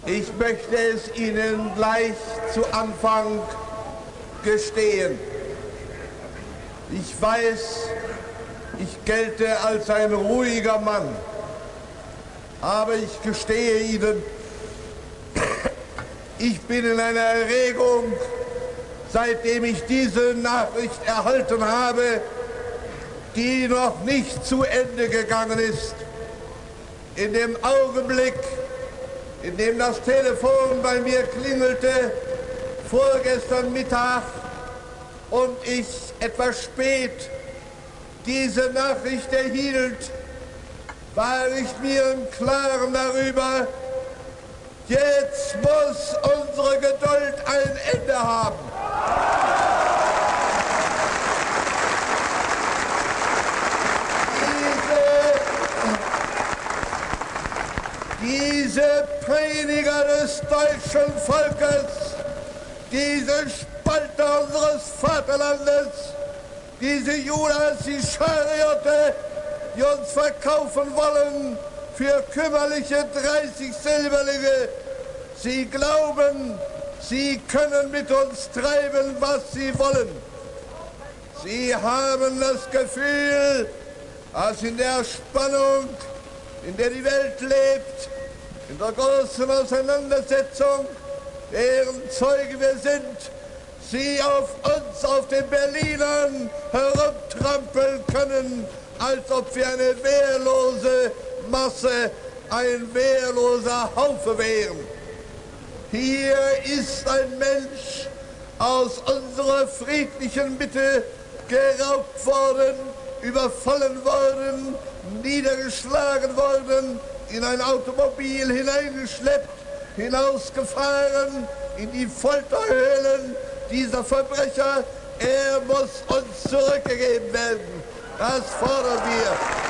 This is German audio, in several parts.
Ich möchte es Ihnen gleich zu Anfang gestehen. Ich weiß, ich gelte als ein ruhiger Mann, aber ich gestehe Ihnen, ich bin in einer Erregung, seitdem ich diese Nachricht erhalten habe, die noch nicht zu Ende gegangen ist. In dem Augenblick, in dem das Telefon bei mir klingelte, vorgestern Mittag, und ich etwas spät diese Nachricht erhielt, war ich mir im Klaren darüber, jetzt muss unsere Geduld ein Ende haben. Diese Prediger des deutschen Volkes, diese Spalter unseres Vaterlandes, diese Judas Ischariote, die uns verkaufen wollen für kümmerliche 30 Silberlinge. Sie glauben, sie können mit uns treiben, was sie wollen. Sie haben das Gefühl, dass in der Spannung, in der die Welt lebt, in der großen Auseinandersetzung, deren Zeuge wir sind, sie auf uns, auf den Berlinern herumtrampeln können, als ob wir eine wehrlose Masse, ein wehrloser Haufe wären. Hier ist ein Mensch aus unserer friedlichen Mitte geraubt worden, überfallen worden, niedergeschlagen worden, in ein Automobil hineingeschleppt, hinausgefahren in die Folterhöhlen dieser Verbrecher. Er muss uns zurückgegeben werden. Das fordern wir.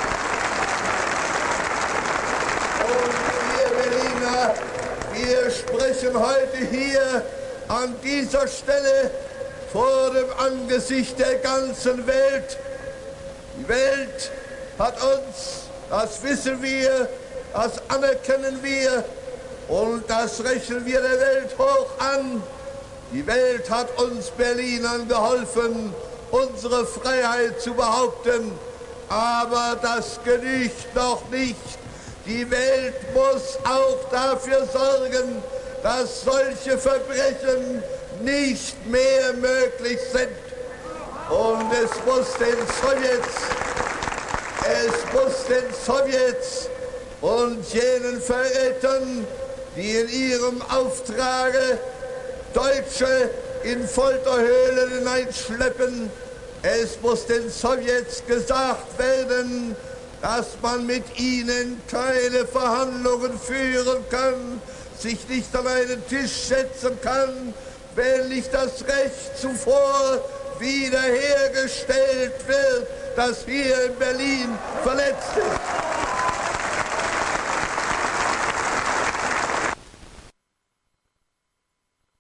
Und wir Berliner, wir sprechen heute hier an dieser Stelle vor dem Angesicht der ganzen Welt. Die Welt hat uns, das wissen wir, das anerkennen wir und das rechnen wir der Welt hoch an. Die Welt hat uns Berlinern geholfen, unsere Freiheit zu behaupten. Aber das genügt noch nicht. Die Welt muss auch dafür sorgen, dass solche Verbrechen nicht mehr möglich sind. Und es muss den Sowjets und jenen Verrätern, die in ihrem Auftrage Deutsche in Folterhöhlen hineinschleppen, es muss den Sowjets gesagt werden, dass man mit ihnen keine Verhandlungen führen kann, sich nicht an einen Tisch setzen kann, wenn nicht das Recht zuvor wiederhergestellt wird, das hier in Berlin verletzt ist.